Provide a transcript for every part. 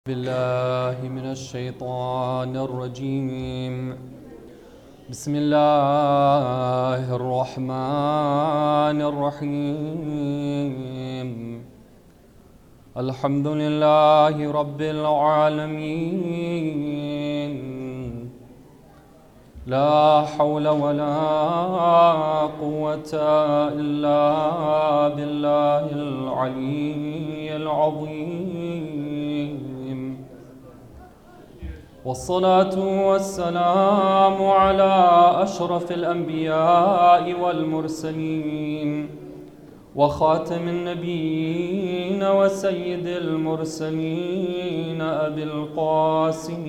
بالله من الشيطان الرجيم. بسم الله الرحمن الرحيم. الحمد لله رب العالمين. لا حول ولا قوة إلا بالله العلي العظيم. والصلاة والسلام على أشرف الأنبياء والمرسلين وخاتم النبيين وسيد المرسلين أبي القاسم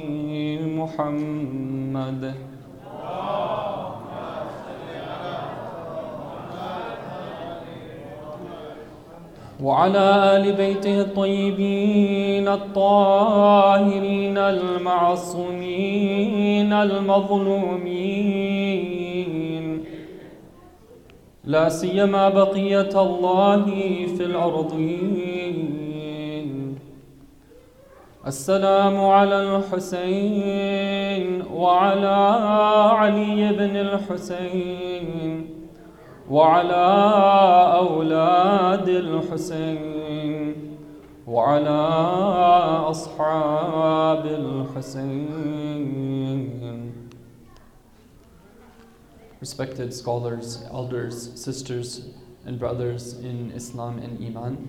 محمد وعلى آل بيته الطيبين الطاهرين المعصومين المظلومين، لا سيما بقية الله في الأرضين. السلام على الحسين وعلى علي بن الحسين وعلى أولاد الحسين وعلى أصحاب الحسين. Respected scholars, elders, sisters, and brothers in Islam and Iman,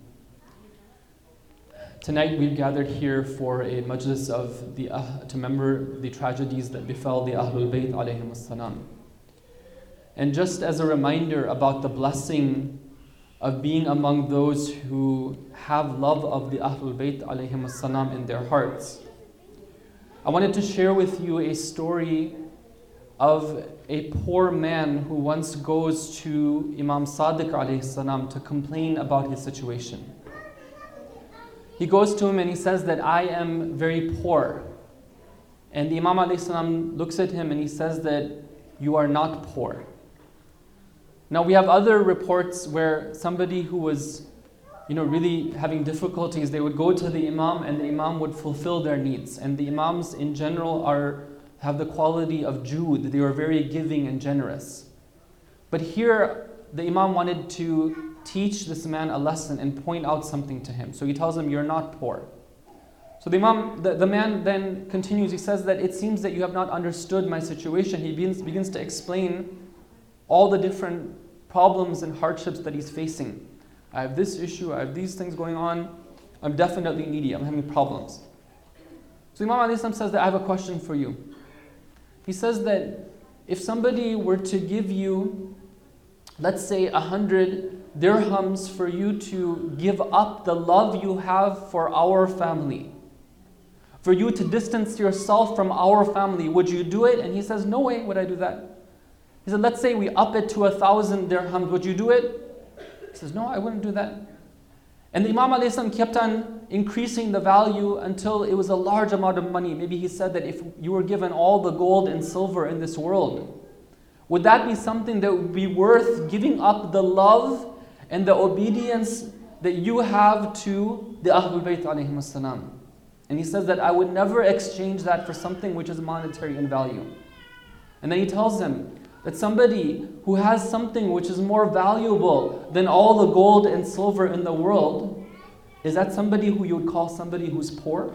tonight we've gathered here for a majlis of to remember the tragedies that befell the Ahlul Bayt alayhim as-salam. And just as a reminder about the blessing of being among those who have love of the Ahlul Bayt alayhim as-salam in their hearts, I wanted to share with you a story of a poor man who once goes to Imam Sadiq alayhi salam to complain about his situation. He goes to him and he says that I am very poor. And the Imam alayhi salam looks at him and he says that you are not poor. Now we have other reports where somebody who was really having difficulties, they would go to the Imam and the Imam would fulfill their needs. And the Imams in general have the quality of Jude. They are very giving and generous. But here the Imam wanted to teach this man a lesson and point out something to him. So he tells him, you're not poor. So the man then continues, he says that it seems that you have not understood my situation. He begins to explain all the different problems and hardships that he's facing. I have this issue, I have these things going on, I'm definitely needy, I'm having problems. So Imam alayhi salam says that I have a question for you. He says that if somebody were to give you, let's say 100 dirhams for you to give up the love you have for our family, for you to distance yourself from our family, would you do it? And he says, no way would I do that. He said, let's say we up it to 1,000 dirhams, would you do it? He says, no, I wouldn't do that. And the Imam alayhi salam kept on increasing the value until it was a large amount of money. Maybe he said that if you were given all the gold and silver in this world, would that be something that would be worth giving up the love and the obedience that you have to the Ahlul Bayt alayhim as-salam? And he says that I would never exchange that for something which is monetary in value. And then he tells them that somebody who has something which is more valuable than all the gold and silver in the world, is that somebody who you would call somebody who's poor?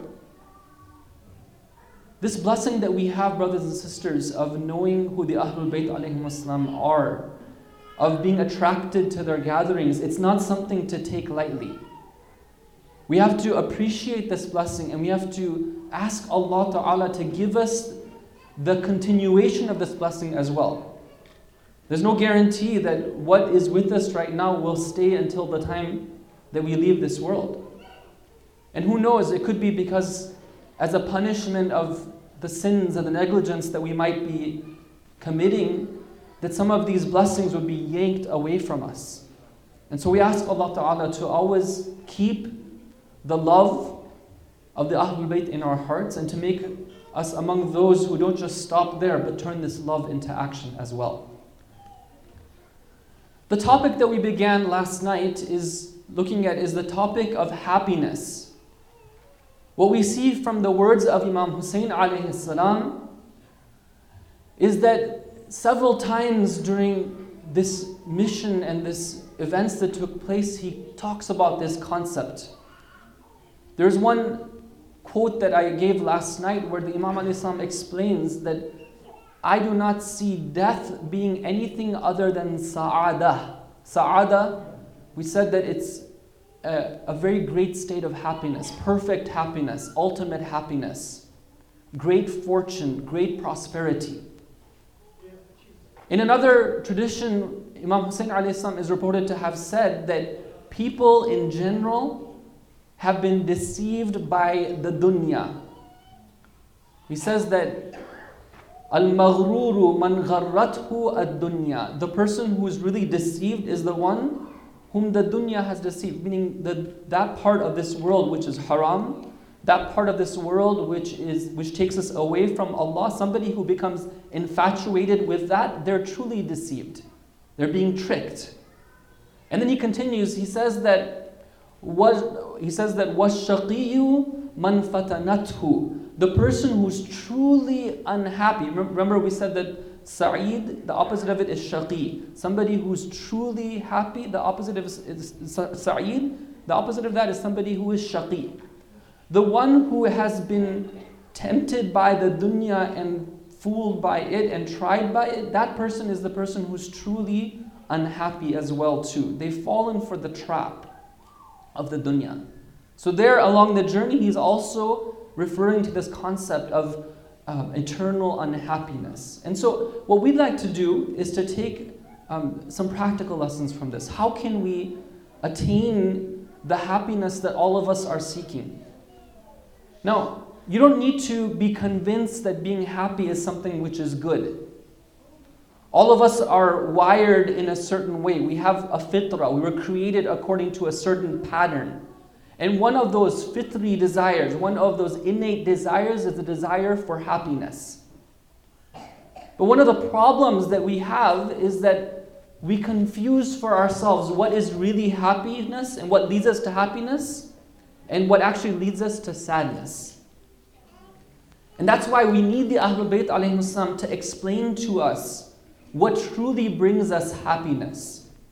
This blessing that we have, brothers and sisters, of knowing who the Ahlul Bayt alayhim as-salam are, of being attracted to their gatherings, it's not something to take lightly. We have to appreciate this blessing and we have to ask Allah Ta'ala to give us the continuation of this blessing as well. There's no guarantee that what is with us right now will stay until the time that we leave this world. And who knows, it could be because as a punishment of the sins and the negligence that we might be committing, that some of these blessings would be yanked away from us. And so we ask Allah Ta'ala to always keep the love of the Ahlul Bayt in our hearts and to make us among those who don't just stop there but turn this love into action as well. The topic that we began last night is the topic of happiness. what we see from the words of Imam Hussein alayhi salam is that several times during this mission and this events that took place, he talks about this concept. There's one quote that I gave last night where the Imam alayhi salam explains that I do not see death being anything other than sa'adah. Sa'adah, we said that it's a very great state of happiness, perfect happiness, ultimate happiness, great fortune, great prosperity. In another tradition, Imam Hussein alayhi salam is reported to have said that people in general have been deceived by the dunya. He says that Al-maghruru man gharrathu ad-dunya. The person who is really deceived is the one whom the dunya has deceived, meaning that part of this world which is haram, that part of this world which takes us away from Allah. Somebody who becomes infatuated with that, they're truly deceived. They're being tricked. And then he continues, he says that وَالشَّقِيُّ مَنْ فَتَنَتْهُ. The person who's truly unhappy. Remember we said that Sa'id, the opposite of it is Shaqi. Somebody who's truly happy, the opposite of is Sa'id. The opposite of that is somebody who is Shaqi. The one who has been tempted by the dunya and fooled by it and tried by it, that person is the person who's truly unhappy as well too. They've fallen for the trap of the dunya. So there along the journey, he's also referring to this concept of eternal unhappiness. And so what we'd like to do is to take some practical lessons from this. How can we attain the happiness that all of us are seeking? Now, you don't need to be convinced that being happy is something which is good. All of us are wired in a certain way. We have a fitrah. We were created according to a certain pattern. And one of those fitri desires, one of those innate desires is the desire for happiness. But one of the problems that we have is that we confuse for ourselves what is really happiness and what leads us to happiness and what actually leads us to sadness. And that's why we need the Ahlul Bayt alayhim salam to explain to us what truly brings us happiness.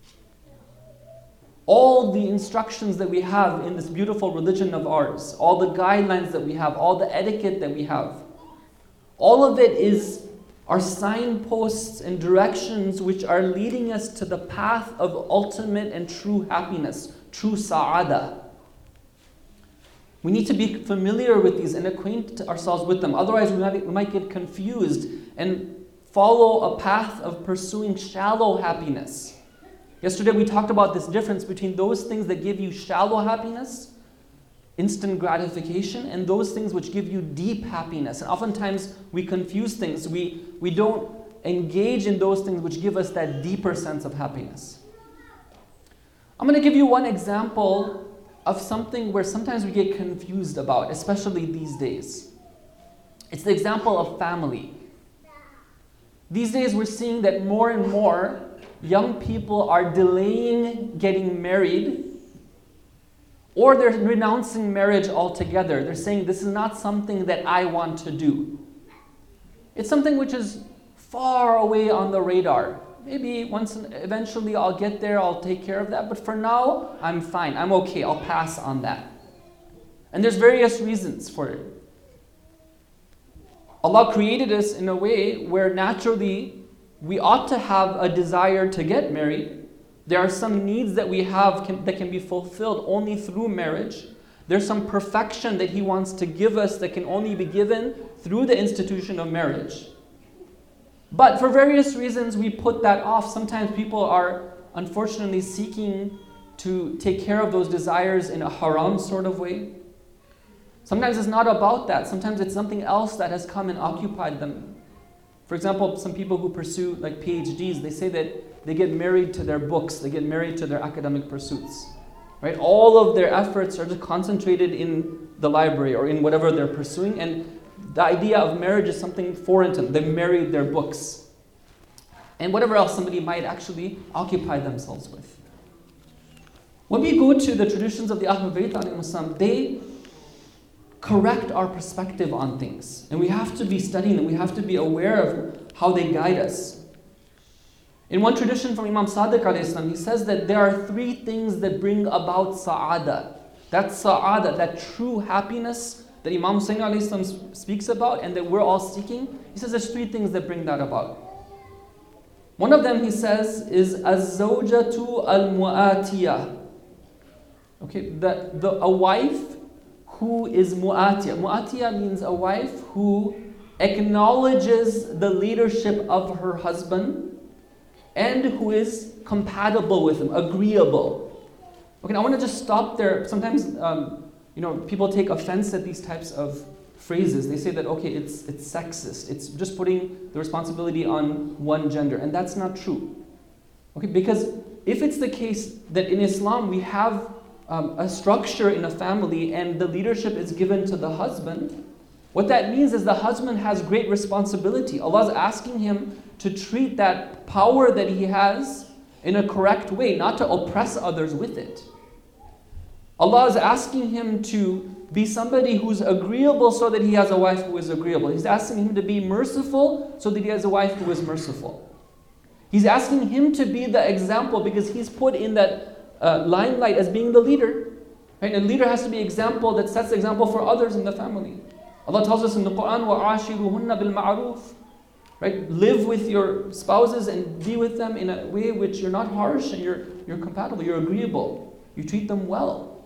All the instructions that we have in this beautiful religion of ours, all the guidelines that we have, all the etiquette that we have, all of it are signposts and directions which are leading us to the path of ultimate and true happiness, true sa'adah. We need to be familiar with these and acquaint ourselves with them. Otherwise, we might get confused and follow a path of pursuing shallow happiness. Yesterday we talked about this difference between those things that give you shallow happiness, instant gratification, and those things which give you deep happiness. And oftentimes we confuse things. We don't engage in those things which give us that deeper sense of happiness. I'm going to give you one example of something where sometimes we get confused about, especially these days. It's the example of family. These days we're seeing that more and more young people are delaying getting married, or they're renouncing marriage altogether. They're saying, this is not something that I want to do. It's something which is far away on the radar. Maybe eventually I'll get there, I'll take care of that, but for now, I'm fine, I'm okay, I'll pass on that. And there's various reasons for it. Allah created us in a way where naturally we ought to have a desire to get married. There are some needs that we have that can be fulfilled only through marriage. There's some perfection that He wants to give us that can only be given through the institution of marriage. But for various reasons, we put that off. Sometimes people are unfortunately seeking to take care of those desires in a haram sort of way. Sometimes it's not about that. Sometimes it's something else that has come and occupied them. For example, some people who pursue like PhDs, they say that they get married to their books, they get married to their academic pursuits. Right? All of their efforts are just concentrated in the library or in whatever they're pursuing, and the idea of marriage is something foreign to them. They married their books. And whatever else somebody might actually occupy themselves with. When we go to the traditions of the Ahlul Bayt, they correct our perspective on things. And we have to be studying them. We have to be aware of how they guide us. In one tradition from Imam Sadiq alayhi salam, he says that there are 3 things that bring about sa'ada. That sa'ada, that true happiness that Imam Hussain alayhi salam speaks about and that we're all seeking. He says there's 3 things that bring that about. One of them, he says, is az-zawjatu al-mu'atiyah. Okay, a wife who is mu'atiyah. Mu'atiyah means a wife who acknowledges the leadership of her husband and who is compatible with him, agreeable. Okay, now I want to just stop there. Sometimes, people take offense at these types of phrases. They say that, okay, it's sexist. It's just putting the responsibility on one gender, and that's not true. Okay, because if it's the case that in Islam we have a structure in a family and the leadership is given to the husband, what that means is the husband has great responsibility. Allah is asking him to treat that power that he has in a correct way, not to oppress others with it. Allah is asking him to be somebody who's agreeable so that he has a wife who is agreeable. He's asking him to be merciful so that he has a wife who is merciful. He's asking him to be the example because he's put in that limelight as being the leader. Right? And a leader has to be an example that sets the example for others in the family. Allah tells us in the Quran, وَعَاشِرُهُنَّ بِالْمَعْرُوفِ. Right? Live with your spouses and be with them in a way which you're not harsh and you're compatible, you're agreeable. You treat them well.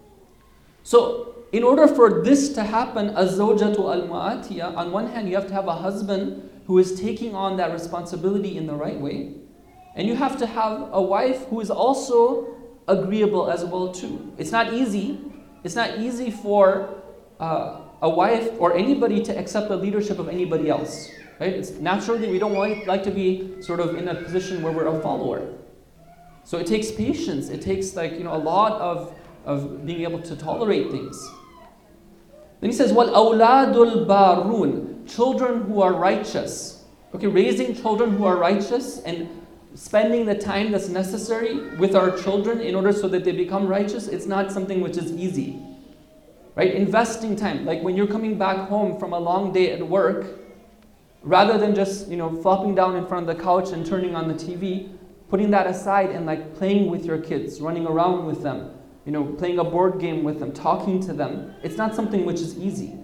So, in order for this to happen, az-zawjatu al-mu'atiyah, on one hand you have to have a husband who is taking on that responsibility in the right way. And you have to have a wife who is also agreeable as well too. It's not easy. It's not easy for a wife or anybody to accept the leadership of anybody else. Right? It's naturally we don't like to be sort of in a position where we're a follower. So it takes patience. It takes a lot of being able to tolerate things. Then he says, وَالْأَوْلَادُ الْبَارُونَ. Children who are righteous. Okay, raising children who are righteous and spending the time that's necessary with our children in order so that they become righteous, it's not something which is easy. Right? Investing time. Like when you're coming back home from a long day at work, rather than just, flopping down in front of the couch and turning on the TV, putting that aside and playing with your kids, running around with them, playing a board game with them, talking to them. It's not something which is easy.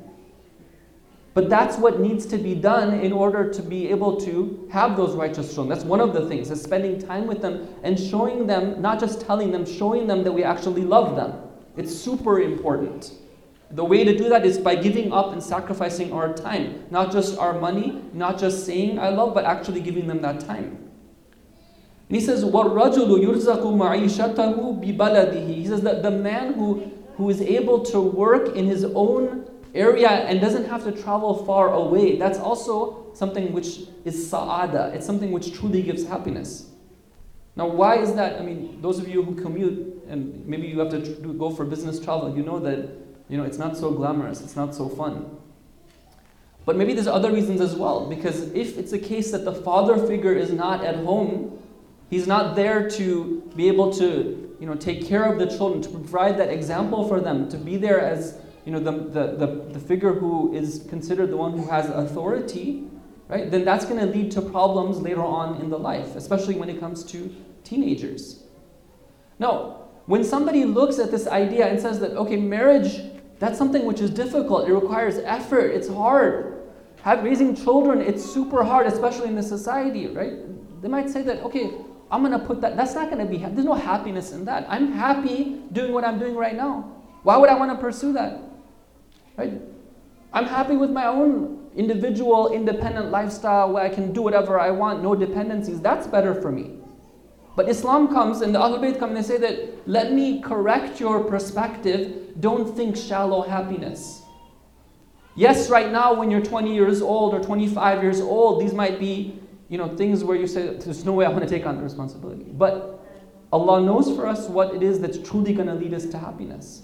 But that's what needs to be done in order to be able to have those righteous children. That's one of the things, is spending time with them and showing them, not just telling them, showing them that we actually love them. It's super important. The way to do that is by giving up and sacrificing our time. Not just our money, not just saying I love, but actually giving them that time. And he says, وَالرَّجُلُ يُرْزَقُ مَعِيشَتَهُ بِبَلَدِهِ. He says that the man who is able to work in his own area and doesn't have to travel far away, that's also something which is sa'ada. It's something which truly gives happiness. Now why is that? I mean, those of you who commute, and maybe you have to go for business travel, you know that it's not so glamorous, it's not so fun. But maybe there's other reasons as well, because if it's a case that the father figure is not at home, he's not there to be able to, take care of the children, to provide that example for them, to be there as, the figure who is considered the one who has authority, right? Then that's going to lead to problems later on in the life, especially when it comes to teenagers. Now, when somebody looks at this idea and says that, okay, marriage, that's something which is difficult, it requires effort, it's hard. Raising children, it's super hard, especially in this society, right? They might say that, okay, I'm going to put that's not going to be, there's no happiness in that. I'm happy doing what I'm doing right now. Why would I want to pursue that? Right? I'm happy with my own individual, independent lifestyle where I can do whatever I want, no dependencies. That's better for me. But Islam comes and the Ahlul Bayt come and they say that, let me correct your perspective. Don't think shallow happiness. Yes, right now when you're 20 years old or 25 years old, these might be things where you say, there's no way I want to take on the responsibility. But Allah knows for us what it is that's truly going to lead us to happiness.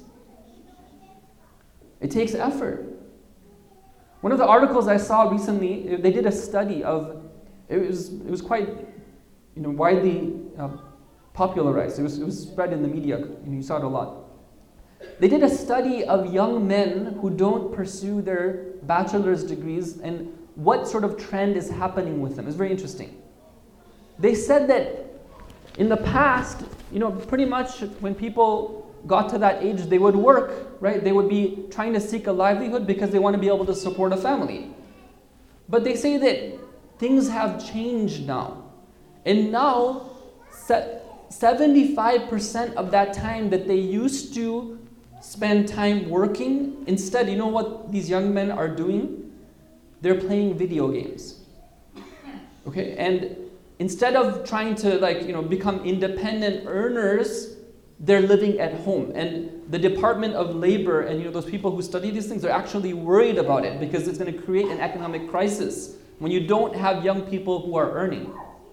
It takes effort. One of the articles I saw recently, they did a study of, it was quite widely popularized. It was spread in the media. You saw it a lot. They did a study of young men who don't pursue their bachelor's degrees and what sort of trend is happening with them. It's very interesting. They said that in the past, pretty much when people got to that age, they would work, right? They would be trying to seek a livelihood because they want to be able to support a family. But they say that things have changed now. And now, 75% of that time that they used to spend time working, instead, you know what these young men are doing? They're playing video games. Okay? And instead of trying to become independent earners, they're living at home. And the Department of Labor and those people who study these things are actually worried about it because it's going to create an economic crisis when you don't have young people who are earning.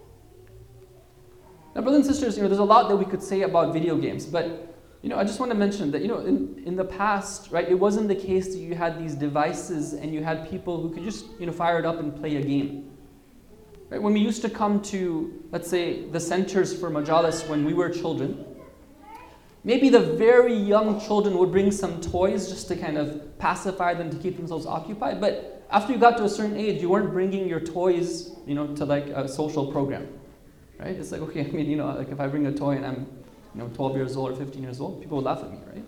Now, brothers and sisters, there's a lot that we could say about video games, but I just want to mention that in the past, right, it wasn't the case that you had these devices and you had people who could just fire it up and play a game. Right? When we used to come to, let's say, the centers for majalis when we were children, maybe the very young children would bring some toys just to kind of pacify them, to keep themselves occupied. But after you got to a certain age, you weren't bringing your toys, to like a social program, right? It's like, okay, like if I bring a toy and I'm, 12 years old or 15 years old, people would laugh at me, right?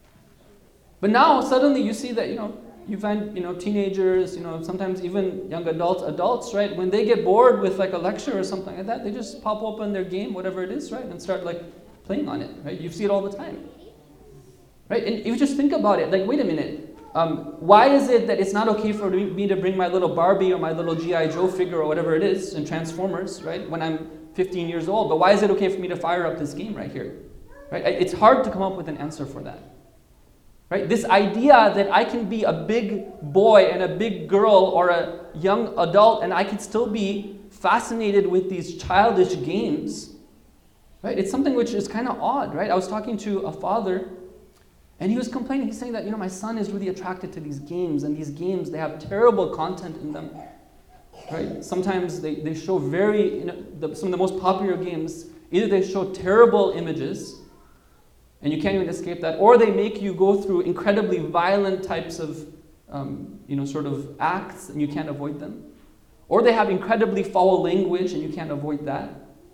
But now suddenly you see that, you find, teenagers, sometimes even young adults, right? When they get bored with like a lecture or something like that, they just pop open their game, whatever it is, right? And start playing on it, right? You see it all the time, right? And if you just think about it, wait a minute, why is it that it's not okay for me to bring my little Barbie or my little G.I. Joe figure or whatever it is in Transformers, right? When I'm 15 years old, but why is it okay for me to fire up this game right here, right? It's hard to come up with an answer for that, right? This idea that I can be a big boy and a big girl or a young adult and I can still be fascinated with these childish games, right? It's something which is kind of odd, right? I was talking to a father and he was complaining. He's saying that, my son is really attracted to these games, and these games, they have terrible content in them, right? Sometimes they show very, some of the most popular games, either they show terrible images and you can't even escape that, or they make you go through incredibly violent types of, sort of acts and you can't avoid them. Or they have incredibly foul language and you can't avoid that.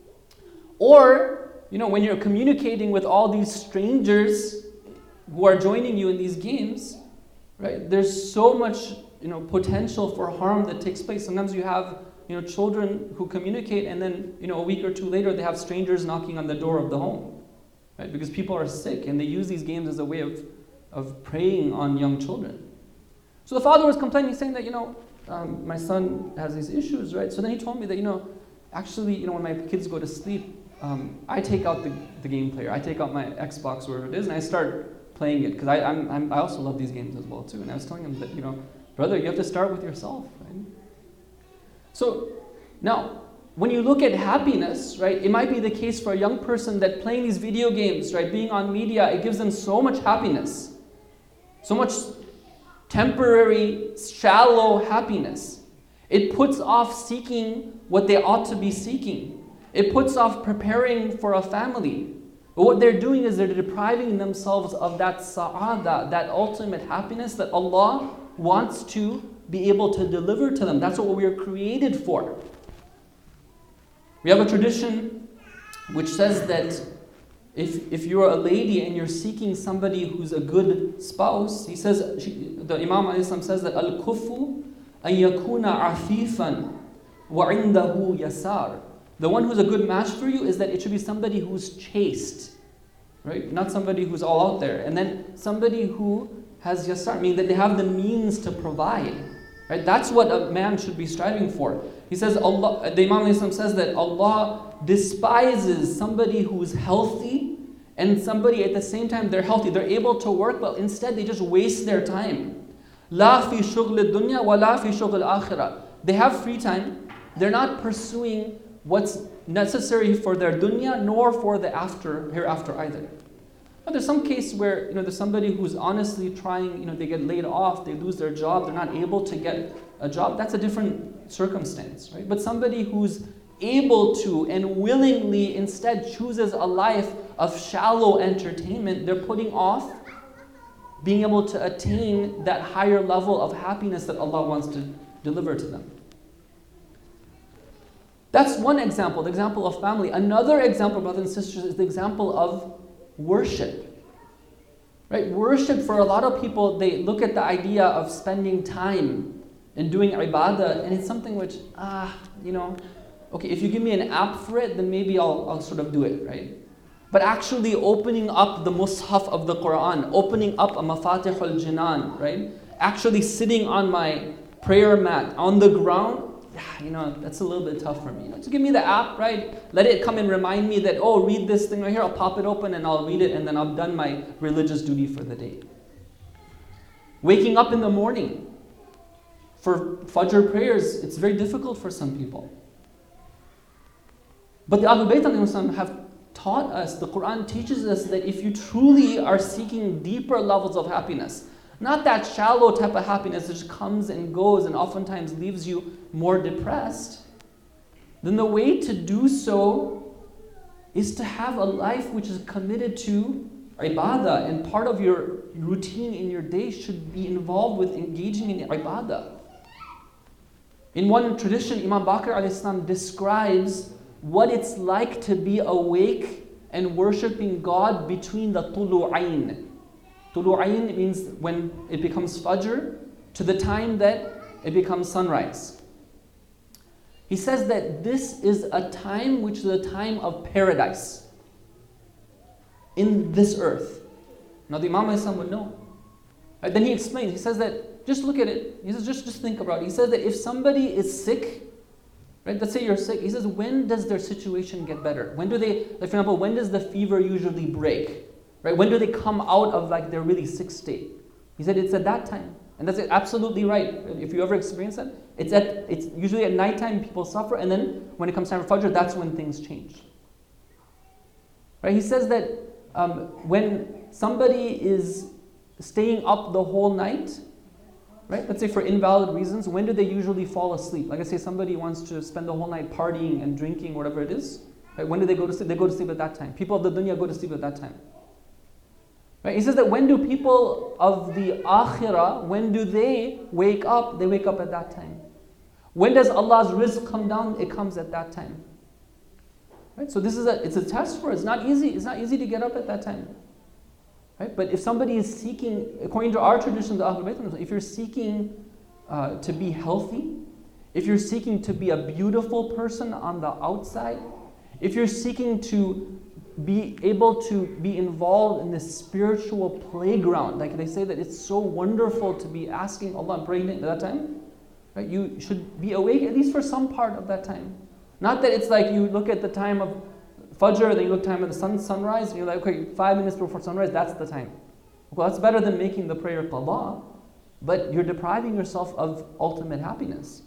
Or, when you're communicating with all these strangers who are joining you in these games, right? There's so much, potential for harm that takes place. Sometimes you have, children who communicate and then, a week or two later they have strangers knocking on the door of the home, right? Because people are sick and they use these games as a way of preying on young children. So the father was complaining, saying that, my son has these issues, right? So then he told me that, actually, when my kids go to sleep, I take out the game player. I take out my Xbox, wherever it is, and I start playing it because I also love these games as well too. And I was telling him that, brother, you have to start with yourself, right? So now, when you look at happiness, right, it might be the case for a young person that playing these video games, right, being on media, it gives them so much happiness, so much temporary, shallow happiness. It puts off seeking what they ought to be seeking. It puts off preparing for a family. But what they're doing is they're depriving themselves of that sa'ada, that ultimate happiness that Allah wants to be able to deliver to them. That's what we are created for. We have a tradition which says that if you're a lady and you're seeking somebody who's a good spouse, he says, the Imam ﷺ says that al-kufu an yakuna afifan wa indahu yasar. The one who's a good match for you is that it should be somebody who's chaste, right? Not somebody who's all out there. And then somebody who has yasar, meaning that they have the means to provide, right? That's what a man should be striving for. He says, the Imam says that Allah despises somebody who's healthy and somebody at the same time they're healthy, they're able to work, but instead they just waste their time. La fi shughul dunya wa la fi shughul akhirah. They have free time. They're not pursuing what's necessary for their dunya, nor for the hereafter either. But there's some case where there's somebody who's honestly trying, they get laid off, they lose their job, they're not able to get a job. That's a different circumstance, right? But somebody who's able to and willingly instead chooses a life of shallow entertainment, they're putting off being able to attain that higher level of happiness that Allah wants to deliver to them. That's one example, the example of family. Another example, brothers and sisters, is the example of worship. Right? Worship, for a lot of people, they look at the idea of spending time and doing ibadah, and it's something which, okay, if you give me an app for it, then maybe I'll sort of do it, right? But actually opening up the mushaf of the Quran, opening up a Mafatihul Jinan, right? Actually sitting on my prayer mat on the ground, that's a little bit tough for me. Just give me the app, right? Let it come and remind me that, read this thing right here. I'll pop it open and I'll read it, and then I've done my religious duty for the day. Waking up in the morning for Fajr prayers, it's very difficult for some people. But the Ahlul Bayt have taught us, the Quran teaches us that if you truly are seeking deeper levels of happiness, not that shallow type of happiness that just comes and goes and oftentimes leaves you more depressed, then the way to do so is to have a life which is committed to ibadah, and part of your routine in your day should be involved with engaging in ibadah. In one tradition, Imam Baqir a.s. describes what it's like to be awake and worshipping God between the tulu'ain. Tulu'ain means when it becomes Fajr to the time that it becomes sunrise. He says that this is a time which is a time of paradise in this earth. Now the Imam would know. Then he explains, he says that, just look at it. He says, just think about it. He says that if somebody is sick, right? Let's say you're sick. He says, when does their situation get better? When do they, like for example, when does the fever usually break? Right? When do they come out of like their really sick state? He said it's at that time. And that's absolutely right. If you ever experience that, it's usually at nighttime people suffer, and then when it comes time for Fajr, that's when things change. Right? He says that when somebody is staying up the whole night, right? Let's say for invalid reasons, when do they usually fall asleep? Like I say, somebody wants to spend the whole night partying and drinking, whatever it is. Right? When do they go to sleep? They go to sleep at that time. People of the dunya go to sleep at that time. Right? He says that when do people of the akhirah, when do they wake up? They wake up at that time. When does Allah's rizq come down? It comes at that time. Right? So it's a test for us. It's not easy. It's not easy to get up at that time. Right? But if somebody is seeking, according to our tradition, the Ahlul Bayt, if you're seeking to be healthy, if you're seeking to be a beautiful person on the outside, if you're seeking to be able to be involved in this spiritual playground, like they say that it's so wonderful to be asking Allah and praying at that time, right? You should be awake at least for some part of that time. Not that it's like you look at the time of Fajr, then you look time at the sunrise, and you're like, okay, 5 minutes before sunrise, that's the time. Well, that's better than making the prayer qada, but you're depriving yourself of ultimate happiness.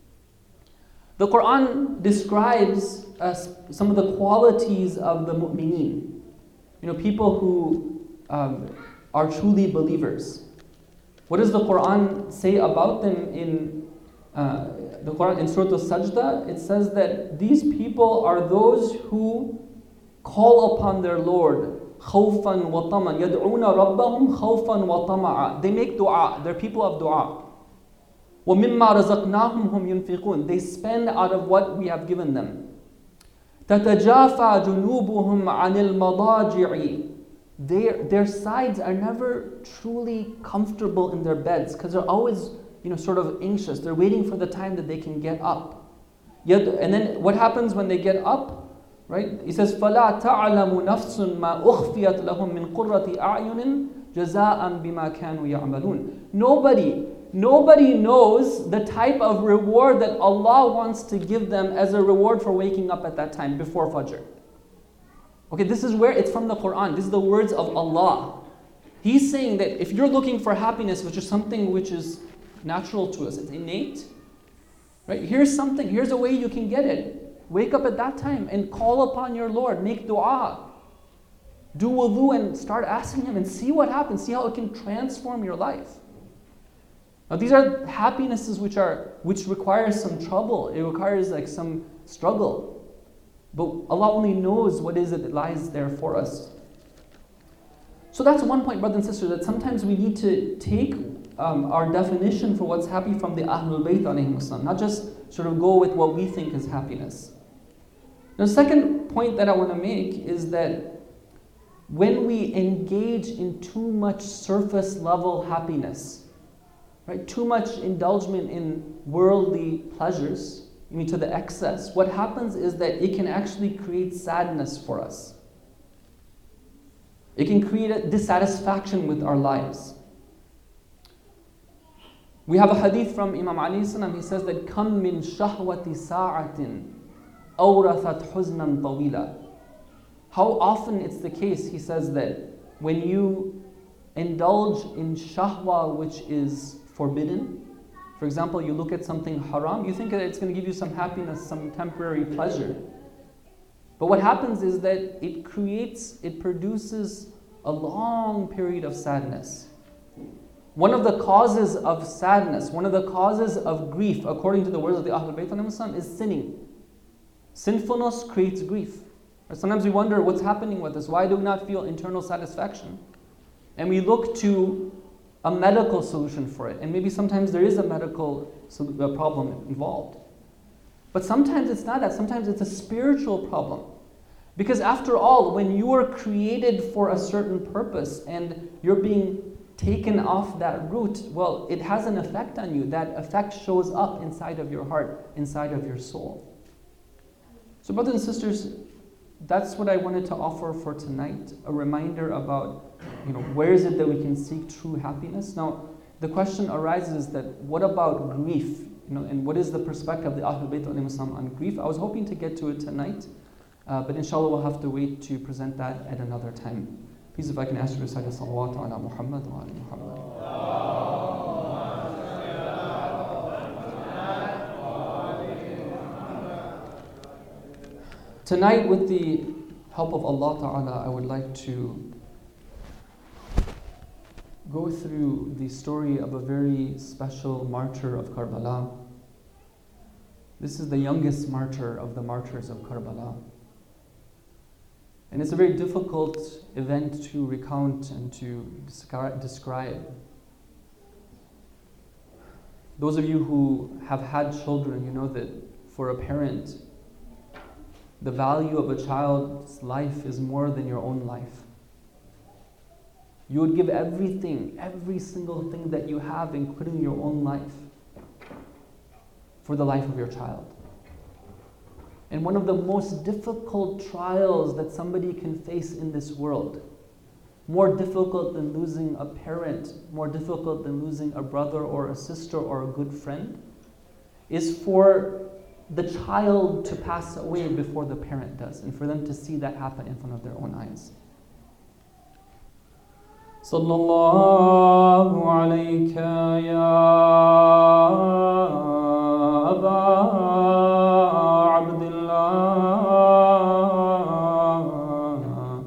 The Quran describes some of the qualities of the mu'mineen. People who are truly believers. What does the Quran say about them in the Quran in Surah Al-Sajdah? It says that these people are those who call upon their Lord khawfan wa taman, yad'una rabbahum khawfan wa tama'a. They make dua. They're people of dua. وَمِمَّا رَزَقْنَاهُمْ هُمْ يُنْفِقُونَ. They spend out of what we have given them. تَتَجَافَى جُنُوبُهُمْ عَنِ الْمَضَاجِعِ. Their sides are never truly comfortable in their beds because they're always, sort of anxious. They're waiting for the time that they can get up. And then what happens when they get up? Right? He says, فَلَا تَعْلَمُ نَفْسٌ مَا أُخْفِيَتْ لَهُم مِّن قُرَّةِ أَعْيُنٍ جَزَاءً بِمَا كَانُوا يَعْمَلُونَ. Nobody knows the type of reward that Allah wants to give them as a reward for waking up at that time before Fajr. Okay, this is where it's from the Quran. This is the words of Allah. He's saying that if you're looking for happiness, which is something which is natural to us, it's innate, right? Here's a way you can get it. Wake up at that time and call upon your Lord. Make dua. Do wudu and start asking Him and see what happens. See how it can transform your life. Now these are happinesses which requires some trouble. It requires like some struggle. But Allah only knows what is it that lies there for us. So that's one point, brothers and sisters, that sometimes we need to take our definition for what's happy from the Ahlul Bayt alayhim wasalam, not just sort of go with what we think is happiness. The second point that I want to make is that when we engage in too much surface level happiness, right, too much indulgence in worldly pleasures, I mean to the excess, what happens is that it can actually create sadness for us. It can create a dissatisfaction with our lives. We have a hadith from Imam Ali salam. He says that كَم مِّن شَهْوَةِ سَاعَةٍ أَوْرَثَتْ حُزْنًا طَوِيلًا. How often it's the case, he says, that when you indulge in shahwa which is forbidden, for example, you look at something haram, you think that it's going to give you some happiness, some temporary pleasure. But what happens is that it produces a long period of sadness. One of the causes of sadness, one of the causes of grief, according to the words of the Ahlul Bayt, is sinning. Sinfulness creates grief. Sometimes we wonder what's happening with us. Why do we not feel internal satisfaction? And we look to a medical solution for it. And maybe sometimes there is a medical problem involved. But sometimes it's not that. Sometimes it's a spiritual problem. Because after all, when you are created for a certain purpose and you're being taken off that route, well, it has an effect on you. That effect shows up inside of your heart, inside of your soul. So brothers and sisters, that's what I wanted to offer for tonight, a reminder about, where is it that we can seek true happiness? Now, the question arises that what about grief? And what is the perspective of the Ahlul Bayt on grief? I was hoping to get to it tonight, but inshallah we'll have to wait to present that at another time. Please, if I can ask you to recite salawat ala Muhammad wa ala Muhammad. Tonight, with the help of Allah Ta'ala, I would like to go through the story of a very special martyr of Karbala. This is the youngest martyr of the martyrs of Karbala. And it's a very difficult event to recount and to describe. Those of you who have had children, you know that for a parent, the value of a child's life is more than your own life. You would give everything, every single thing that you have, including your own life, for the life of your child. And one of the most difficult trials that somebody can face in this world, more difficult than losing a parent, more difficult than losing a brother or a sister or a good friend, is for the child to pass away before the parent does, and for them to see that happen in front of their own eyes. Sallallahu alayka ya Aba Abdullah,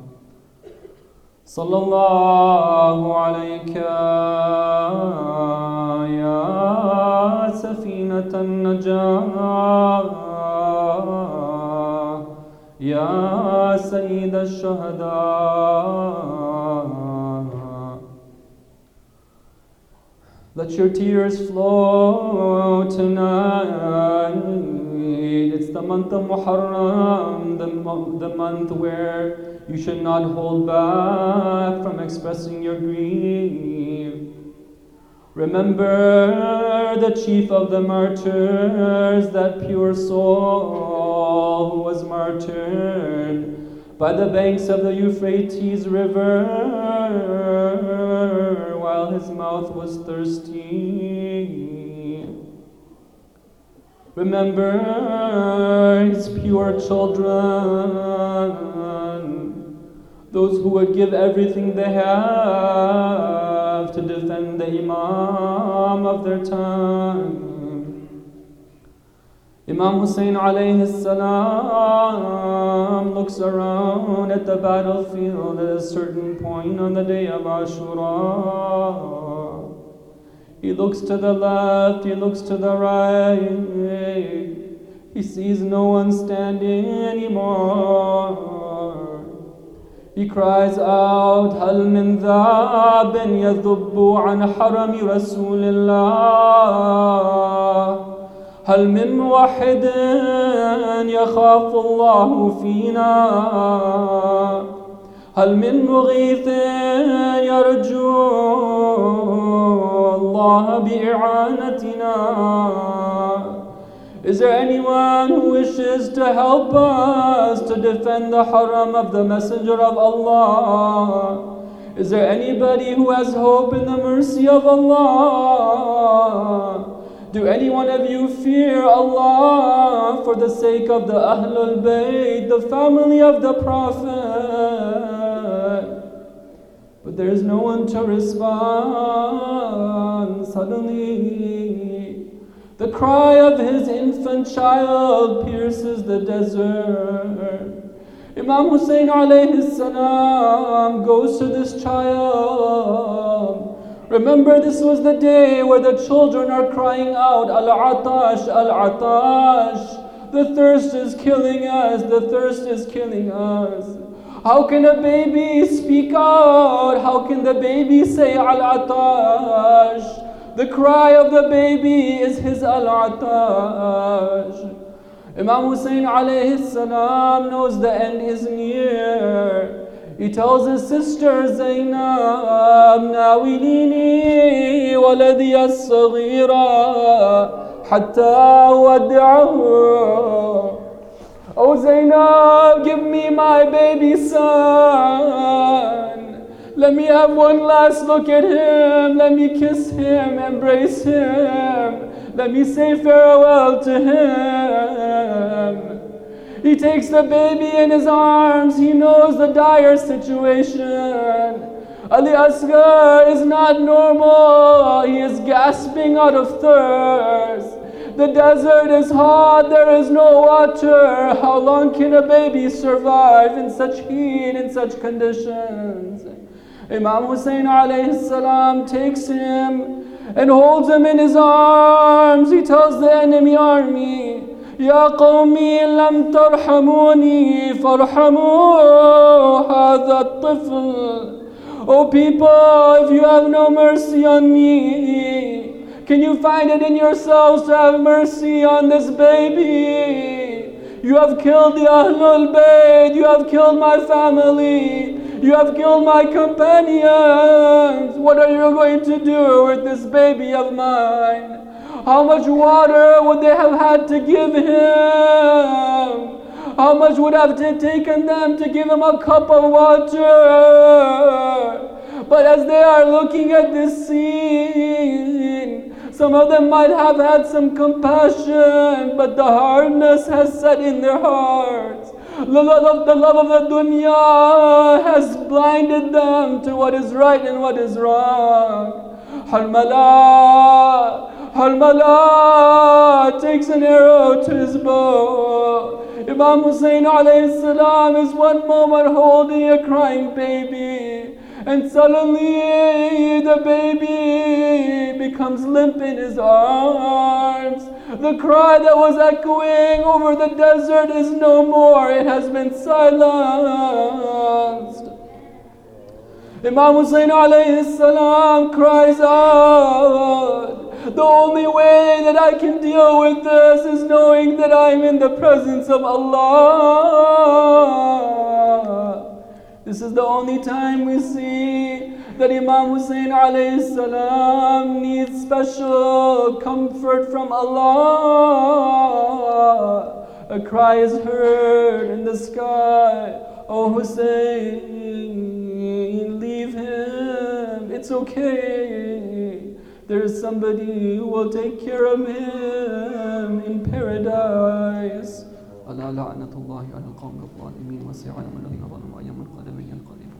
Sallallahu alayka ya Safinat al-Najah, Ya Sayyid al-Shuhada. Let your tears flow tonight. It's the month of Muharram, the month where you should not hold back from expressing your grief. Remember the chief of the martyrs, that pure soul who was martyred by the banks of the Euphrates River while his mouth was thirsty. Remember his pure children, those who would give everything they have to defend the Imam of their time. Imam Hussein alayhi salam looks around at the battlefield at a certain point on the day of Ashura. He looks to the left, he looks to the right. He sees no one standing anymore. He cries out, هل من ذاب يذب عن حرم رسول الله هل من موحد يخاف الله فينا هل من مغيث يرجو الله بإعانتنا. Is there anyone who wishes to help us to defend the haram of the Messenger of Allah? Is there anybody who has hope in the mercy of Allah? Do any one of you fear Allah for the sake of the Ahlul Bayt, the family of the Prophet? But there is no one to respond. Suddenly, the cry of his infant child pierces the desert. Imam Hussein alayhi salam goes to this child. Remember, this was the day where the children are crying out, Al-Atash, Al-Atash. The thirst is killing us, the thirst is killing us. How can a baby speak out? How can the baby say Al-Atash? The cry of the baby is his Al-Atash. Imam Hussein alayhi salam knows the end is near. He tells his sister Zainab, ناوليني ولدي الصغير حتى أودعه. Oh Zainab, give me my baby son. Let me have one last look at him. Let me kiss him, embrace him. Let me say farewell to him. He takes the baby in his arms. He knows the dire situation. Ali Asghar is not normal. He is gasping out of thirst. The desert is hot. There is no water. How long can a baby survive in such heat, in such conditions? Imam Hussein alayhi salam takes him and holds him in his arms. He tells the enemy army, يا قومي لم ترحموني فارحموا هذا الطفل. Oh people, if you have no mercy on me, can you find it in yourselves to have mercy on this baby? You have killed the Ahlul Bayt, you have killed my family, you have killed my companions. What are you going to do with this baby of mine? How much water would they have had to give him? How much would have taken them to give him a cup of water? But as they are looking at this scene, some of them might have had some compassion, but the hardness has set in their hearts. The love of the dunya has blinded them to what is right and what is wrong. Harmala takes an arrow to his bow. Imam Hussein alayhi salam is one moment holding a crying baby, and suddenly the baby becomes limp in his arms. The cry that was echoing over the desert is no more. It has been silenced. Imam Hussein alayhi salam cries out, the only way that I can deal with this is knowing that I'm in the presence of Allah. This is the only time we see that Imam Hussein alayhi salam needs special comfort from Allah. A cry is heard in the sky, oh Hussein, leave him, it's okay. There is somebody who will take care of him in paradise. ألا لعنة الله على القوم الظالمين وسيعلم الذين ظلموا أيام القدم ينقلبون.